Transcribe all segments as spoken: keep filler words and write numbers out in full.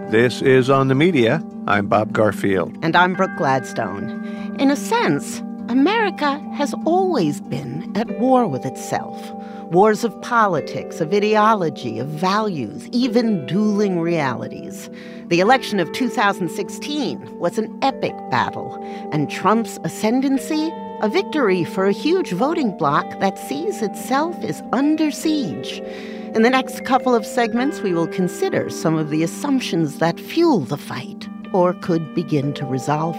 This is On the Media. I'm Bob Garfield. And I'm Brooke Gladstone. In a sense, America has always been at war with itself. Wars of politics, of ideology, of values, even dueling realities. The election of two thousand sixteen was an epic battle, and Trump's ascendancy, a victory for a huge voting bloc that sees itself as under siege. In the next couple of segments, we will consider some of the assumptions that fuel the fight, or could begin to resolve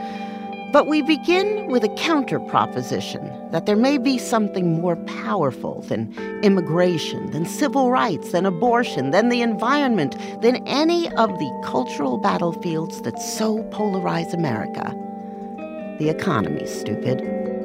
it. But we begin with a counter-proposition that there may be something more powerful than immigration, than civil rights, than abortion, than the environment, than any of the cultural battlefields that so polarize America. The economy, stupid.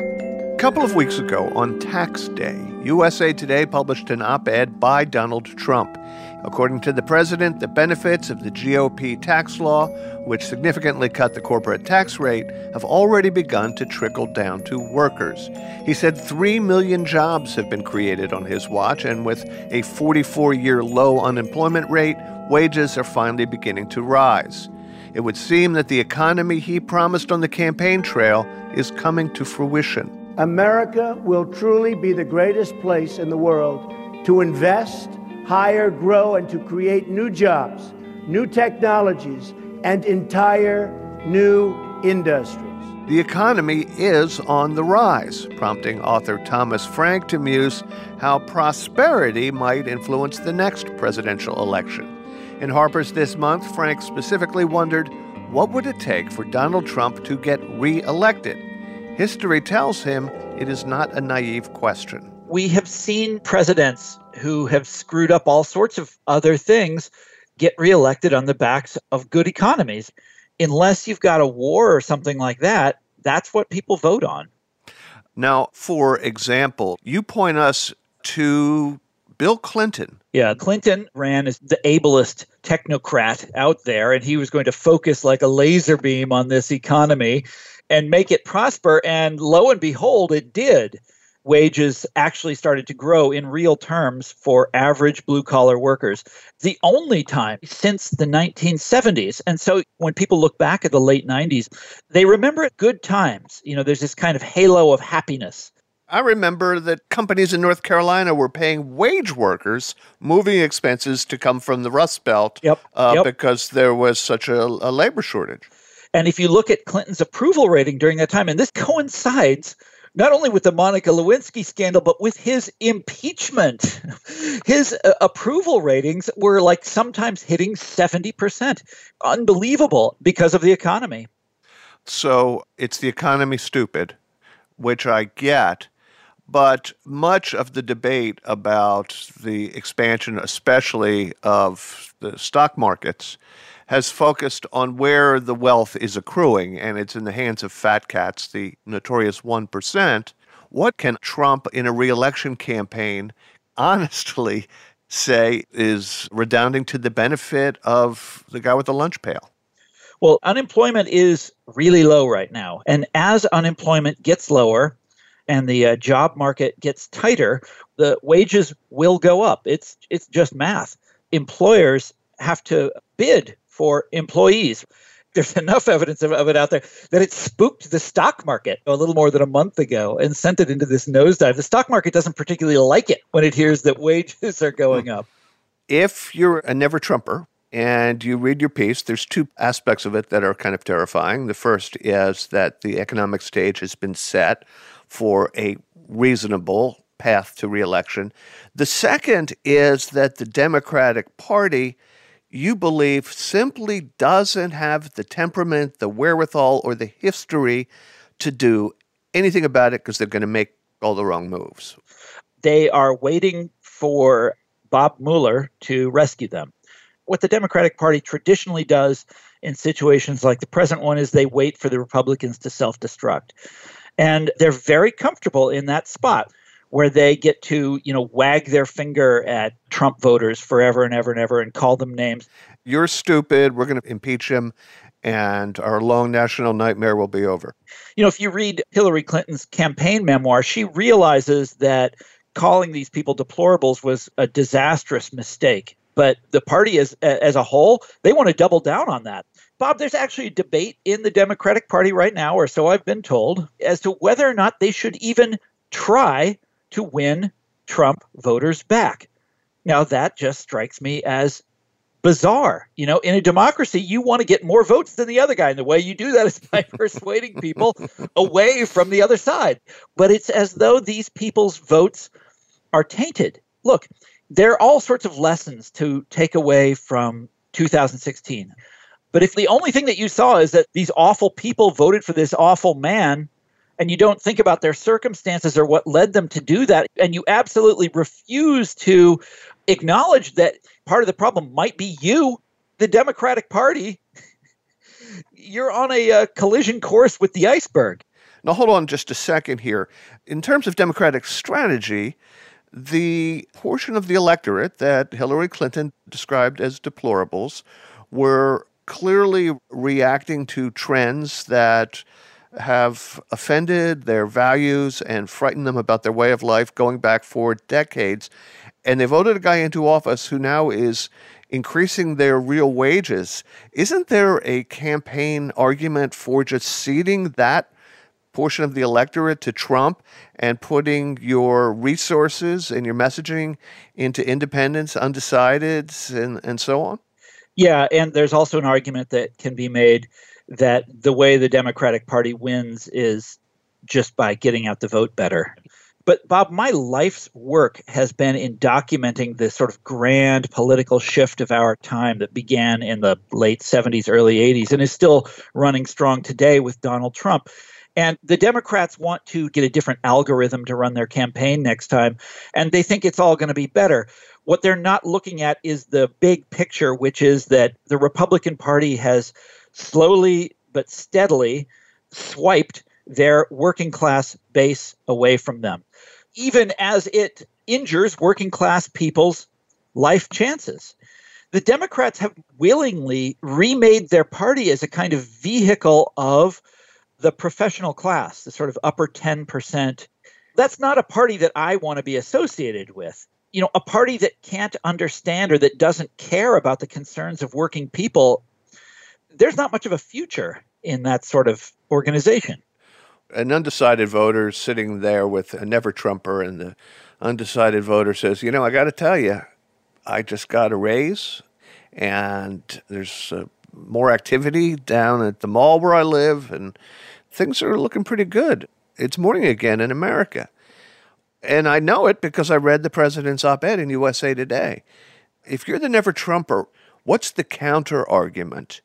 A couple of weeks ago, on Tax Day, U S A Today published an op-ed by Donald Trump. According to the president, the benefits of the G O P tax law, which significantly cut the corporate tax rate, have already begun to trickle down to workers. He said three million jobs have been created on his watch, and with a forty-four-year low unemployment rate, wages are finally beginning to rise. It would seem that the economy he promised on the campaign trail is coming to fruition. America will truly be the greatest place in the world to invest, hire, grow, and to create new jobs, new technologies, and entire new industries. The economy is on the rise, prompting author Thomas Frank to muse how prosperity might influence the next presidential election. In Harper's this month, Frank specifically wondered, what would it take for Donald Trump to get re-elected? History tells him it is not a naive question. We have seen presidents who have screwed up all sorts of other things get reelected on the backs of good economies. Unless you've got a war or something like that, that's what people vote on. Now, for example, you point us to Bill Clinton. Yeah, Clinton ran as the ablest technocrat out there, and he was going to focus like a laser beam on this economy and make it prosper. And lo and behold, it did. Wages actually started to grow in real terms for average blue-collar workers. The only time since the nineteen seventies. And so when people look back at the late nineties, they remember good times. You know, there's this kind of halo of happiness. I remember that companies in North Carolina were paying wage workers moving expenses to come from the Rust Belt yep, uh, yep. because there was such a, a labor shortage. And if you look at Clinton's approval rating during that time, and this coincides not only with the Monica Lewinsky scandal, but with his impeachment, his uh, approval ratings were like sometimes hitting seventy percent. Unbelievable because of the economy. So it's the economy, stupid, which I get. But much of the debate about the expansion, especially of the stock markets, has focused on where the wealth is accruing, and it's in the hands of fat cats, the notorious one percent. What can Trump, in a re-election campaign, honestly say is redounding to the benefit of the guy with the lunch pail? Well, unemployment is really low right now. And as unemployment gets lower and the uh, job market gets tighter, the wages will go up. It's it's just math. Employers have to bid for employees. There's enough evidence of, of it out there that it spooked the stock market a little more than a month ago and sent it into this nosedive. The stock market doesn't particularly like it when it hears that wages are going up. If you're a never-Trumper and you read your piece, there's two aspects of it that are kind of terrifying. The first is that the economic stage has been set for a reasonable path to re-election. The second is that the Democratic Party, you believe, simply doesn't have the temperament, the wherewithal, or the history to do anything about it because they're going to make all the wrong moves. They are waiting for Bob Mueller to rescue them. What the Democratic Party traditionally does in situations like the present one is they wait for the Republicans to self-destruct. And they're very comfortable in that spot where they get to, you know, wag their finger at Trump voters forever and ever and ever and call them names. You're stupid. We're going to impeach him, and our long national nightmare will be over. You know, if you read Hillary Clinton's campaign memoir, she realizes that calling these people deplorables was a disastrous mistake. But the party as, as a whole, they want to double down on that. Bob, there's actually a debate in the Democratic Party right now, or so I've been told, as to whether or not they should even try to win Trump voters back. Now, that just strikes me as bizarre. You know, in a democracy, you want to get more votes than the other guy. And the way you do that is by persuading people away from the other side. But it's as though these people's votes are tainted. Look, there are all sorts of lessons to take away from two thousand sixteen. But if the only thing that you saw is that these awful people voted for this awful man, and you don't think about their circumstances or what led them to do that, and you absolutely refuse to acknowledge that part of the problem might be you, the Democratic Party, you're on a uh, collision course with the iceberg. Now, hold on just a second here. In terms of Democratic strategy, the portion of the electorate that Hillary Clinton described as deplorables were clearly reacting to trends that have offended their values and frightened them about their way of life going back for decades. And they voted a guy into office who now is increasing their real wages. Isn't there a campaign argument for just ceding that portion of the electorate to Trump and putting your resources and your messaging into independents, undecideds, and, and so on? Yeah, and there's also an argument that can be made that the way the Democratic Party wins is just by getting out the vote better. But Bob, my life's work has been in documenting this sort of grand political shift of our time that began in the late seventies, early eighties, and is still running strong today with Donald Trump. And the Democrats want to get a different algorithm to run their campaign next time, and they think it's all going to be better. What they're not looking at is the big picture, which is that the Republican Party has slowly but steadily swiped their working class base away from them, even as it injures working class people's life chances. The Democrats have willingly remade their party as a kind of vehicle of the professional class, the sort of upper ten percent. That's not a party that I want to be associated with. You know, a party that can't understand or that doesn't care about the concerns of working people, there's not much of a future in that sort of organization. An undecided voter sitting there with a never-Trumper, and the undecided voter says, you know, I got to tell you, I just got a raise, and there's uh, more activity down at the mall where I live, and things are looking pretty good. It's morning again in America. And I know it because I read the president's op-ed in U S A Today. If you're the never-Trumper, what's the counter-argument?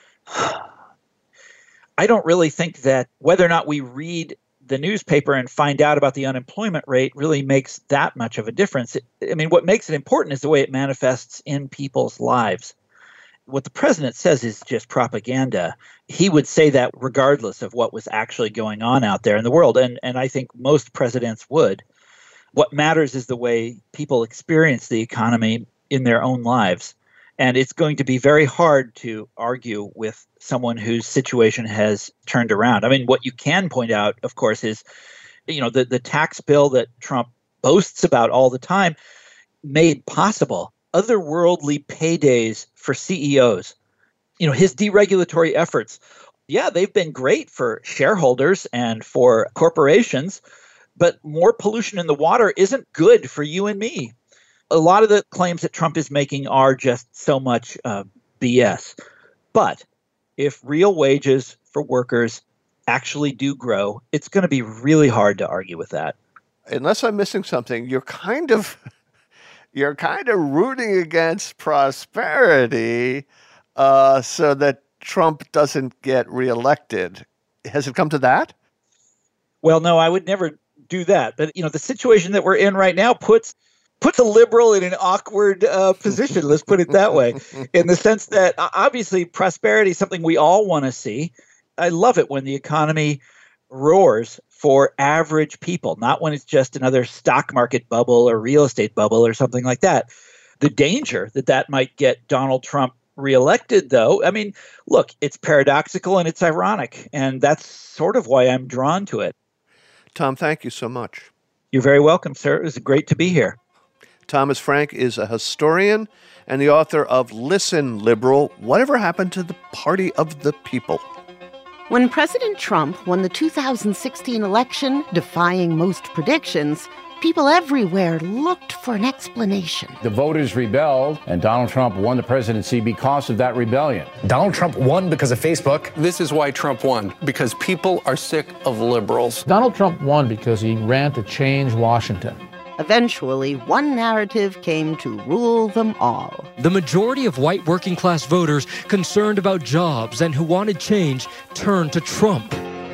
I don't really think that whether or not we read the newspaper and find out about the unemployment rate really makes that much of a difference. It, I mean, what makes it important is the way it manifests in people's lives. What the president says is just propaganda. He would say that regardless of what was actually going on out there in the world, and, and I think most presidents would. What matters is the way people experience the economy in their own lives. And it's going to be very hard to argue with someone whose situation has turned around. I mean, what you can point out, of course, is, you know, the, the tax bill that Trump boasts about all the time made possible otherworldly paydays for C E Os. You know, his deregulatory efforts, yeah, they've been great for shareholders and for corporations, but more pollution in the water isn't good for you and me. A lot of the claims that Trump is making are just so much uh, B S. But if real wages for workers actually do grow, it's going to be really hard to argue with that. Unless I'm missing something, you're kind of you're kind of rooting against prosperity uh, so that Trump doesn't get reelected. Has it come to that? Well, no, I would never do that. But, you know, the situation that we're in right now puts puts a liberal in an awkward uh, position, let's put it that way, in the sense that uh, obviously prosperity is something we all want to see. I love it when the economy roars for average people, not when it's just another stock market bubble or real estate bubble or something like that. The danger that that might get Donald Trump reelected, though, I mean, look, it's paradoxical and it's ironic, and that's sort of why I'm drawn to it. Tom, thank you so much. You're very welcome, sir. It was great to be here. Thomas Frank is a historian and the author of Listen, Liberal, Whatever Happened to the Party of the People? When President Trump won the two thousand sixteen election, defying most predictions, people everywhere looked for an explanation. The voters rebelled, and Donald Trump won the presidency because of that rebellion. Donald Trump won because of Facebook. This is why Trump won, because people are sick of liberals. Donald Trump won because he ran to change Washington. Eventually, one narrative came to rule them all. The majority of white working-class voters concerned about jobs and who wanted change turned to Trump.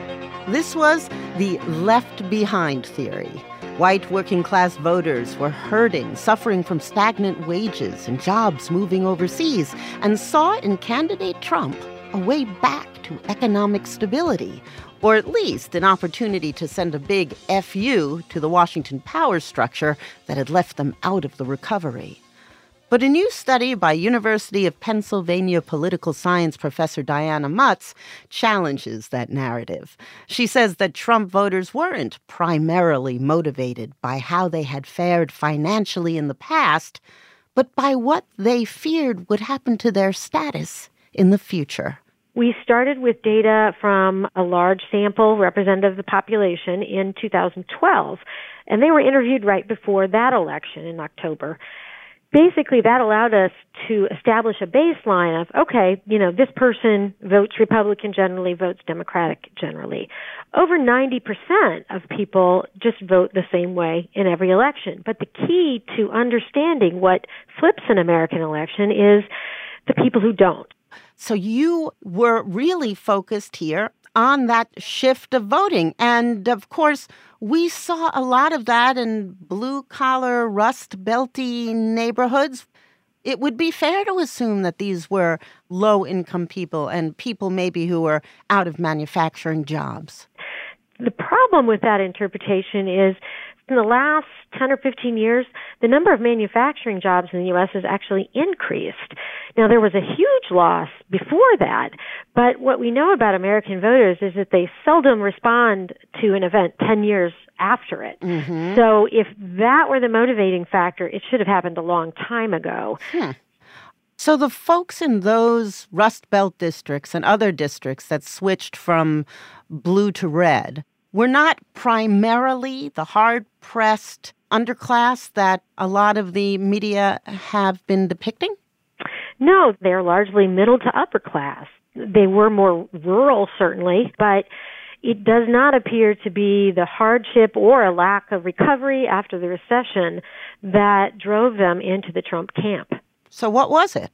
This was the left behind theory. White working-class voters were hurting, suffering from stagnant wages and jobs moving overseas, and saw in candidate Trump a way back to economic stability, or at least an opportunity to send a big F U to the Washington power structure that had left them out of the recovery. But a new study by University of Pennsylvania political science professor Diana Mutz challenges that narrative. She says that Trump voters weren't primarily motivated by how they had fared financially in the past, but by what they feared would happen to their status in the future. We started with data from a large sample representative of the population in two thousand twelve, and they were interviewed right before that election in October. Basically, that allowed us to establish a baseline of, okay, you know, this person votes Republican generally, votes Democratic generally. Over ninety percent of people just vote the same way in every election. But the key to understanding what flips an American election is the people who don't. So you were really focused here on that shift of voting. And, of course, we saw a lot of that in blue-collar, rust-belty neighborhoods. It would be fair to assume that these were low-income people and people maybe who were out of manufacturing jobs. The problem with that interpretation is in the last ten or fifteen years, the number of manufacturing jobs in the U S has actually increased. Now, there was a huge loss before that, but what we know about American voters is that they seldom respond to an event ten years after it. Mm-hmm. So if that were the motivating factor, it should have happened a long time ago. Hmm. So the folks in those Rust Belt districts and other districts that switched from blue to red were not primarily the hard-pressed underclass that a lot of the media have been depicting? No, they're largely middle to upper class. They were more rural, certainly, but it does not appear to be the hardship or a lack of recovery after the recession that drove them into the Trump camp. So what was it?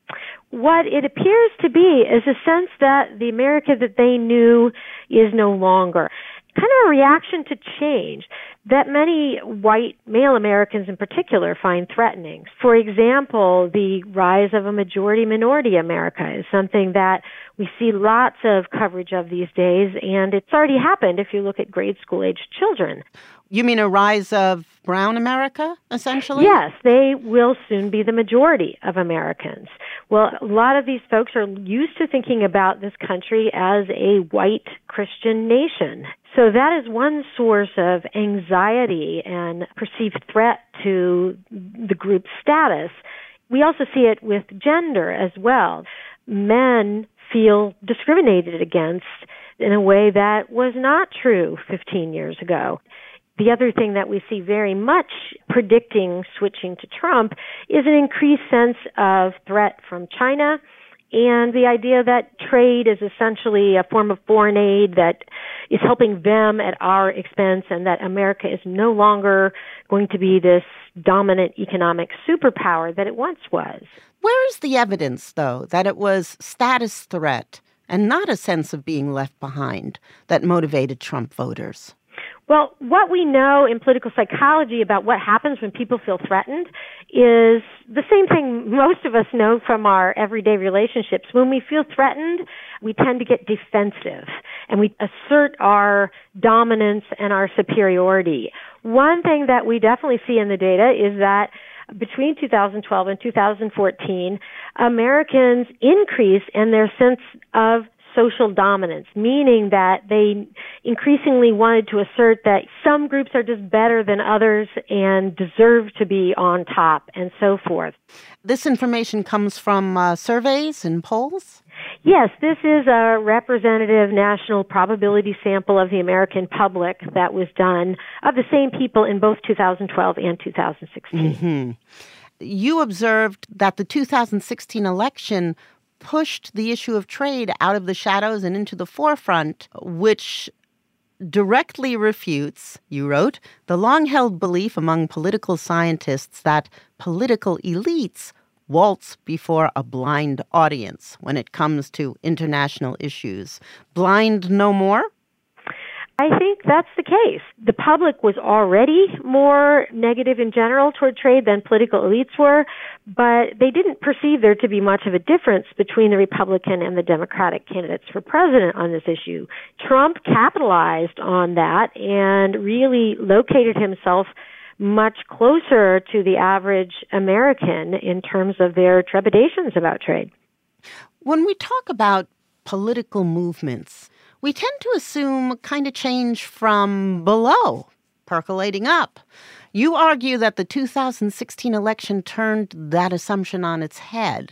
What it appears to be is a sense that the America that they knew is no longer. Kind of a reaction to change that many white male Americans in particular find threatening. For example, the rise of a majority-minority America is something that we see lots of coverage of these days, and it's already happened if you look at grade school-aged children. You mean a rise of brown America, essentially? Yes, they will soon be the majority of Americans. Well, a lot of these folks are used to thinking about this country as a white Christian nation. So that is one source of anxiety and perceived threat to the group's status. We also see it with gender as well. Men feel discriminated against in a way that was not true fifteen years ago. The other thing that we see very much predicting switching to Trump is an increased sense of threat from China and the idea that trade is essentially a form of foreign aid that is helping them at our expense and that America is no longer going to be this dominant economic superpower that it once was. Where is the evidence, though, that it was status threat and not a sense of being left behind that motivated Trump voters? Well, what we know in political psychology about what happens when people feel threatened is the same thing most of us know from our everyday relationships. When we feel threatened, we tend to get defensive, and we assert our dominance and our superiority. One thing that we definitely see in the data is that between two thousand twelve and two thousand fourteen, Americans increase in their sense of social dominance, meaning that they increasingly wanted to assert that some groups are just better than others and deserve to be on top and so forth. This information comes from uh, surveys and polls? Yes, this is a representative national probability sample of the American public that was done of the same people in both two thousand twelve and two thousand sixteen. Mm-hmm. You observed that the two thousand sixteen election pushed the issue of trade out of the shadows and into the forefront, which directly refutes, you wrote, the long-held belief among political scientists that political elites waltz before a blind audience when it comes to international issues. Blind no more? I think that's the case. The public was already more negative in general toward trade than political elites were, but they didn't perceive there to be much of a difference between the Republican and the Democratic candidates for president on this issue. Trump capitalized on that and really located himself much closer to the average American in terms of their trepidations about trade. When we talk about political movements, we tend to assume kind of change from below, percolating up. You argue that the two thousand sixteen election turned that assumption on its head.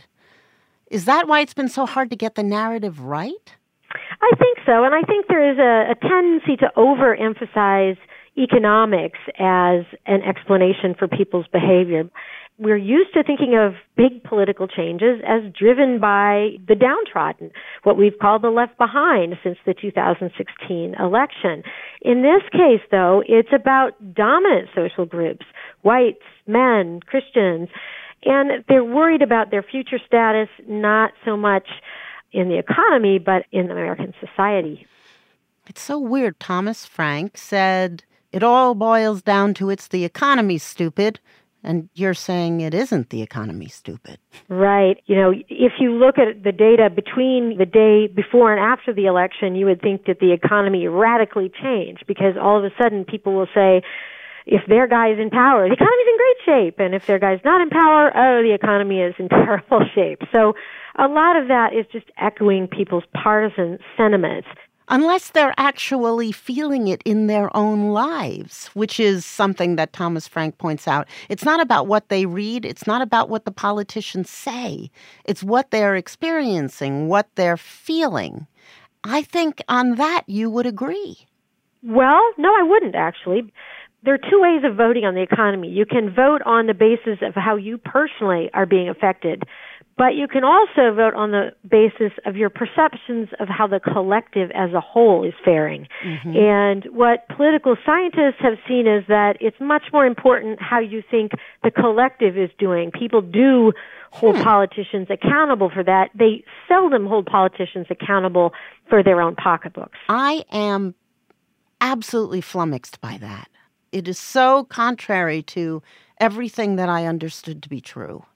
Is that why it's been so hard to get the narrative right? I think so, and I think there is a, a tendency to overemphasize economics as an explanation for people's behavior. We're used to thinking of big political changes as driven by the downtrodden, what we've called the left behind since the two thousand sixteen election. In this case, though, it's about dominant social groups, whites, men, Christians, and they're worried about their future status, not so much in the economy, but in American society. It's so weird. Thomas Frank said, it all boils down to it's the economy, stupid. And you're saying it isn't the economy, stupid. Right. You know, if you look at the data between the day before and after the election, you would think that the economy radically changed because all of a sudden people will say, if their guy is in power, the economy's in great shape. And if their guy's not in power, oh, the economy is in terrible shape. So a lot of that is just echoing people's partisan sentiments. Unless they're actually feeling it in their own lives, which is something that Thomas Frank points out. It's not about what they read. It's not about what the politicians say. It's what they're experiencing, what they're feeling. I think on that you would agree. Well, no, I wouldn't, actually. There are two ways of voting on the economy. You can vote on the basis of how you personally are being affected, but you can also vote on the basis of your perceptions of how the collective as a whole is faring. Mm-hmm. And what political scientists have seen is that it's much more important how you think the collective is doing. People do hold hmm. politicians accountable for that. They seldom hold politicians accountable for their own pocketbooks. I am absolutely flummoxed by that. It is so contrary to everything that I understood to be true.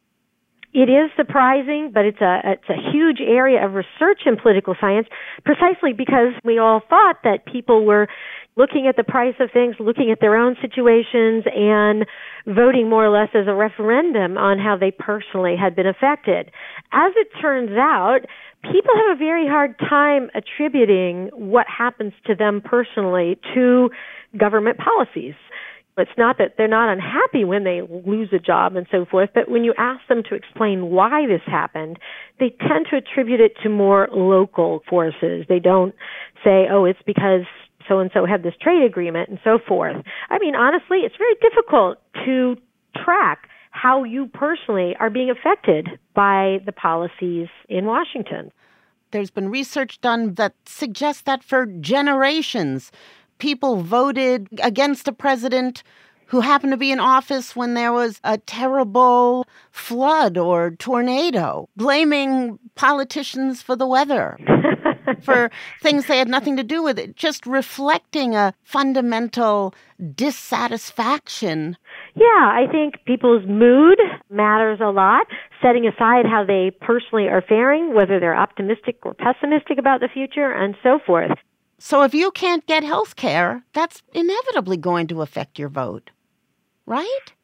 It is surprising, but it's a it's a huge area of research in political science, precisely because we all thought that people were looking at the price of things, looking at their own situations, and voting more or less as a referendum on how they personally had been affected. As it turns out, people have a very hard time attributing what happens to them personally to government policies. It's not that they're not unhappy when they lose a job and so forth, but when you ask them to explain why this happened, they tend to attribute it to more local forces. They don't say, oh, it's because so-and-so had this trade agreement and so forth. I mean, honestly, it's very difficult to track how you personally are being affected by the policies in Washington. There's been research done that suggests that for generations, people voted against a president who happened to be in office when there was a terrible flood or tornado, blaming politicians for the weather, for things they had nothing to do with it, just reflecting a fundamental dissatisfaction. Yeah, I think people's mood matters a lot, setting aside how they personally are faring, whether they're optimistic or pessimistic about the future, and so forth. So if you can't get health care, that's inevitably going to affect your vote, right?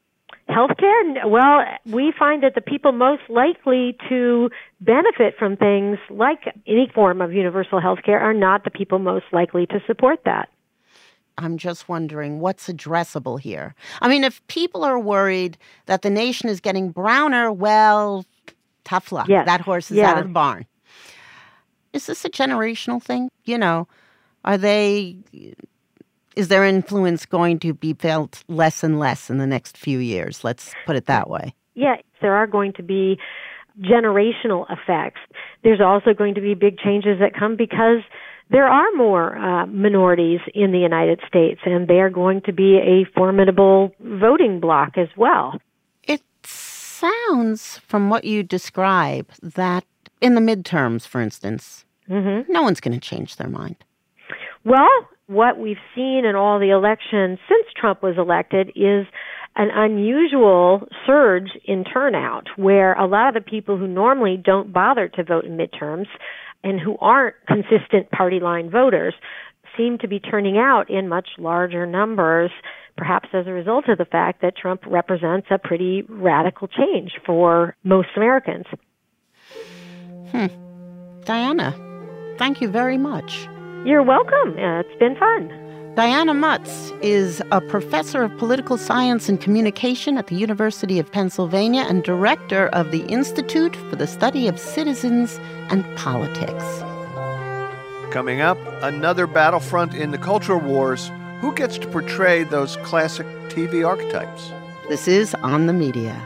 Healthcare? Well, we find that the people most likely to benefit from things like any form of universal healthcare are not the people most likely to support that. I'm just wondering what's addressable here. I mean, if people are worried that the nation is getting browner, well, tough luck. Yes. That horse is yeah. out of the barn. Is this a generational thing? You know, are they... Is their influence going to be felt less and less in the next few years? Let's put it that way. Yeah, there are going to be generational effects. There's also going to be big changes that come because there are more uh, minorities in the United States, and they are going to be a formidable voting bloc as well. It sounds, from what you describe, that in the midterms, for instance, mm-hmm. no one's going to change their mind. Well, what we've seen in all the elections since Trump was elected is an unusual surge in turnout, where a lot of the people who normally don't bother to vote in midterms and who aren't consistent party line voters seem to be turning out in much larger numbers, perhaps as a result of the fact that Trump represents a pretty radical change for most Americans. Hmm. Diana, thank you very much. You're welcome. Uh, it's been fun. Diana Mutz is a professor of political science and communication at the University of Pennsylvania and director of the Institute for the Study of Citizens and Politics. Coming up, another battlefront in the culture wars. Who gets to portray those classic T V archetypes? This is On the Media.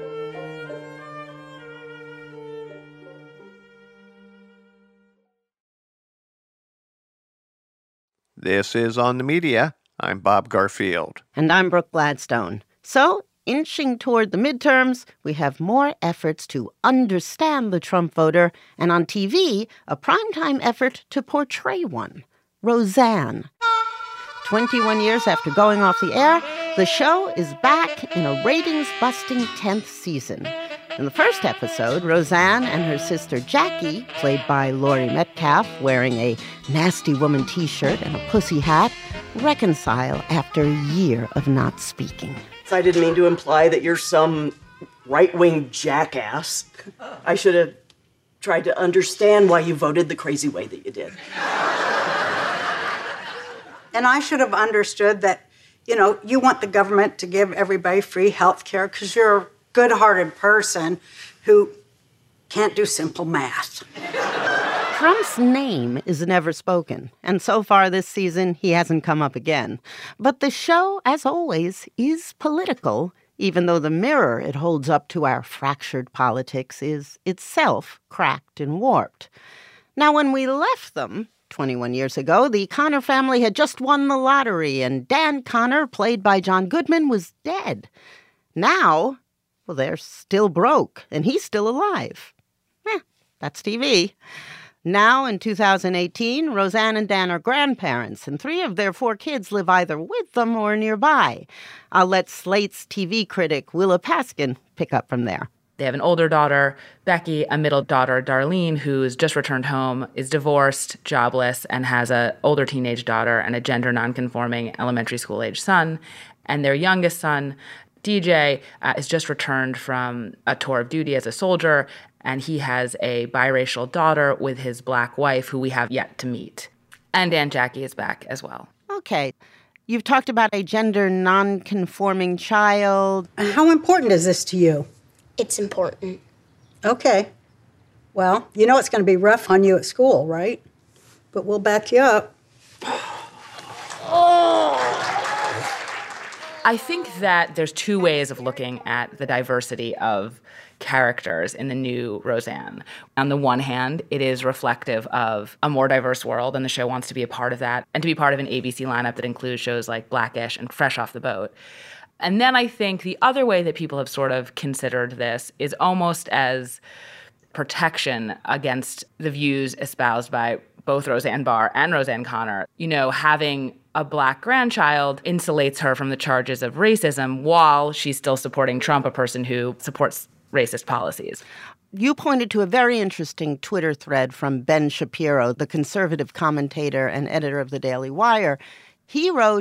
This is On the Media. I'm Bob Garfield. And I'm Brooke Gladstone. So, inching toward the midterms, we have more efforts to understand the Trump voter, and on T V, a primetime effort to portray one, Roseanne. twenty-one years after going off the air, the show is back in a ratings-busting tenth season. In the first episode, Roseanne and her sister Jackie, played by Laurie Metcalf, wearing a nasty woman t-shirt and a pussy hat, reconcile after a year of not speaking. I didn't mean to imply that you're some right-wing jackass. I should have tried to understand why you voted the crazy way that you did. And I should have understood that, you know, you want the government to give everybody free health care because you're a good-hearted person who can't do simple math. Trump's name is never spoken, and so far this season, he hasn't come up again. But the show, as always, is political, even though the mirror it holds up to our fractured politics is itself cracked and warped. Now, when we left them twenty-one years ago, the Connor family had just won the lottery, and Dan Connor, played by John Goodman, was dead. Now, well, they're still broke, and he's still alive. Eh, that's T V. Now, in two thousand eighteen, Roseanne and Dan are grandparents, and three of their four kids live either with them or nearby. I'll let Slate's T V critic Willa Paskin pick up from there. They have an older daughter, Becky, a middle daughter, Darlene, who's just returned home, is divorced, jobless, and has an older teenage daughter and a gender nonconforming elementary school-age son. And their youngest son, D J, uh, is just returned from a tour of duty as a soldier, and he has a biracial daughter with his black wife, who we have yet to meet. And Aunt Jackie is back as well. Okay. You've talked about a gender nonconforming child. How important is this to you? It's important. Okay. Well, you know it's going to be rough on you at school, right? But we'll back you up. I think that there's two ways of looking at the diversity of characters in the new Roseanne. On the one hand, it is reflective of a more diverse world, and the show wants to be a part of that, and to be part of an A B C lineup that includes shows like Black-ish and Fresh Off the Boat. And then I think the other way that people have sort of considered this is almost as protection against the views espoused by both Roseanne Barr and Roseanne Connor. You know, having a black grandchild insulates her from the charges of racism while she's still supporting Trump, a person who supports racist policies. You pointed to a very interesting Twitter thread from Ben Shapiro, the conservative commentator and editor of the Daily Wire. He wrote,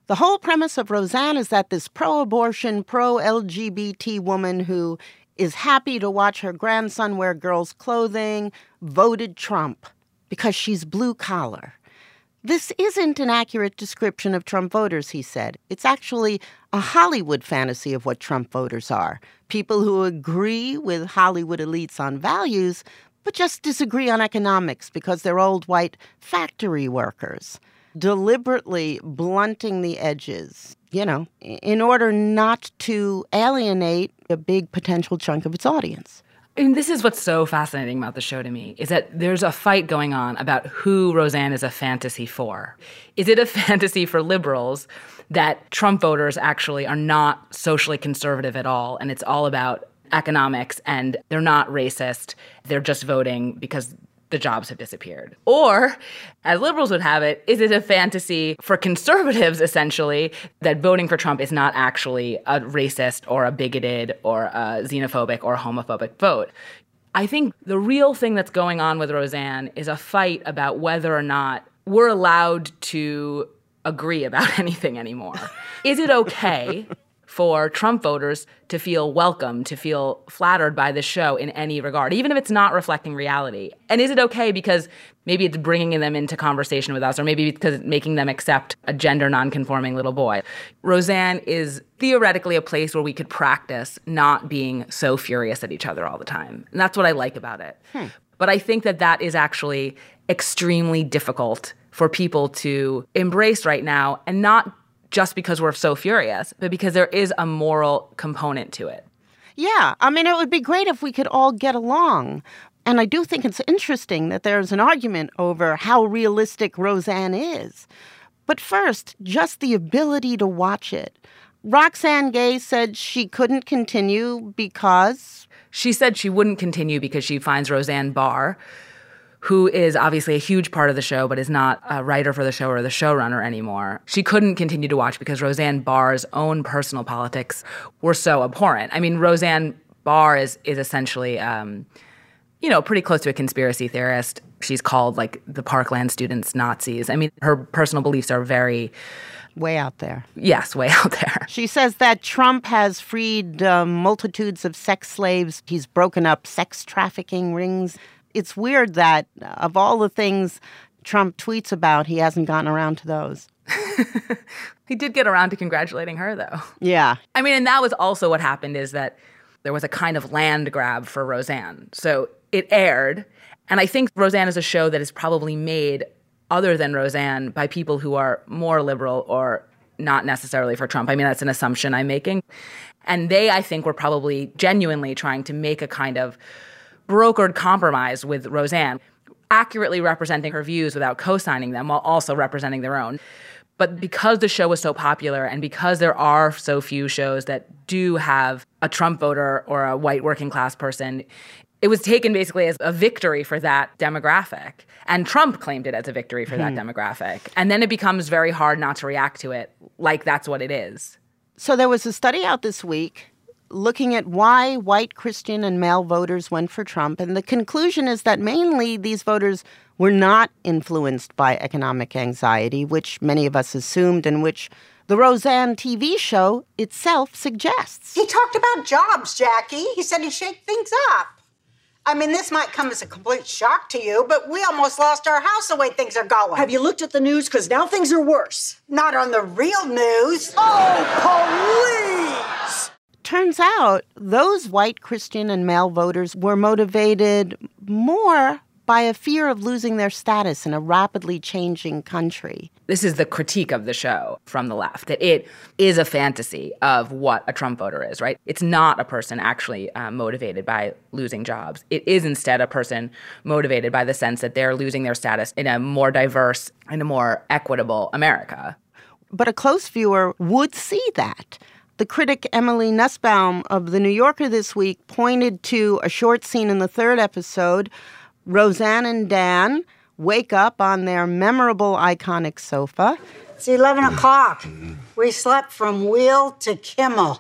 The whole premise of Roseanne is that this pro-abortion, pro-L G B T woman who is happy to watch her grandson wear girls' clothing voted Trump because she's blue-collar. This isn't an accurate description of Trump voters, he said. It's actually a Hollywood fantasy of what Trump voters are. People who agree with Hollywood elites on values, but just disagree on economics because they're old white factory workers, deliberately blunting the edges, you know, in order not to alienate a big potential chunk of its audience. And this is what's so fascinating about the show to me, is that there's a fight going on about who Roseanne is a fantasy for. Is it a fantasy for liberals that Trump voters actually are not socially conservative at all, and it's all about economics, and they're not racist, they're just voting because the jobs have disappeared? Or, as liberals would have it, is it a fantasy for conservatives, essentially, that voting for Trump is not actually a racist or a bigoted or a xenophobic or homophobic vote? I think the real thing that's going on with Roseanne is a fight about whether or not we're allowed to agree about anything anymore. Is it okay for Trump voters to feel welcome, to feel flattered by the show in any regard, even if it's not reflecting reality? And is it okay because maybe it's bringing them into conversation with us, or maybe because it's making them accept a gender nonconforming little boy? Roseanne is theoretically a place where we could practice not being so furious at each other all the time. And that's what I like about it. Hmm. But I think that that is actually extremely difficult for people to embrace right now, and not just because we're so furious, but because there is a moral component to it. Yeah, I mean, it would be great if we could all get along. And I do think it's interesting that there's an argument over how realistic Roseanne is. But first, just the ability to watch it. Roxane Gay said she couldn't continue because... She said she wouldn't continue because she finds Roseanne Barr, who is obviously a huge part of the show, but is not a writer for the show or the showrunner anymore. She couldn't continue to watch because Roseanne Barr's own personal politics were so abhorrent. I mean, Roseanne Barr is is essentially, um, you know, pretty close to a conspiracy theorist. She's called, like, the Parkland students Nazis. I mean, her personal beliefs are very... Way out there. Yes, way out there. She says that Trump has freed um, multitudes of sex slaves. He's broken up sex trafficking rings. It's weird that of all the things Trump tweets about, he hasn't gotten around to those. He did get around to congratulating her, though. Yeah. I mean, and that was also what happened, is that there was a kind of land grab for Roseanne. So it aired, and I think Roseanne is a show that is probably made, other than Roseanne, by people who are more liberal or not necessarily for Trump. I mean, that's an assumption I'm making. And they, I think, were probably genuinely trying to make a kind of brokered compromise with Roseanne, accurately representing her views without co-signing them while also representing their own. But because the show was so popular, and because there are so few shows that do have a Trump voter or a white working class person, it was taken basically as a victory for that demographic. And Trump claimed it as a victory for that hmm. demographic. And then it becomes very hard not to react to it like that's what it is. So there was a study out this week looking at why white Christian and male voters went for Trump. And the conclusion is that mainly these voters were not influenced by economic anxiety, which many of us assumed, and which the Roseanne T V show itself suggests. He talked about jobs, Jackie. He said he'd shake things up. I mean, this might come as a complete shock to you, but we almost lost our house the way things are going. Have you looked at the news? Because now things are worse. Not on the real news. Oh, police! Turns out those white Christian and male voters were motivated more by a fear of losing their status in a rapidly changing country. This is the critique of the show from the left, that it is a fantasy of what a Trump voter is, right? It's not a person actually uh, motivated by losing jobs. It is instead a person motivated by the sense that they're losing their status in a more diverse and a more equitable America. But a close viewer would see that. The critic Emily Nussbaum of The New Yorker this week pointed to a short scene in the third episode. Roseanne and Dan wake up on their memorable, iconic sofa. It's eleven o'clock. We slept from Wheel to Kimmel.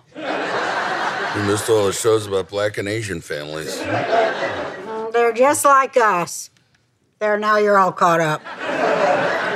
We missed all the shows about Black and Asian families. They're just like us. There, now you're all caught up.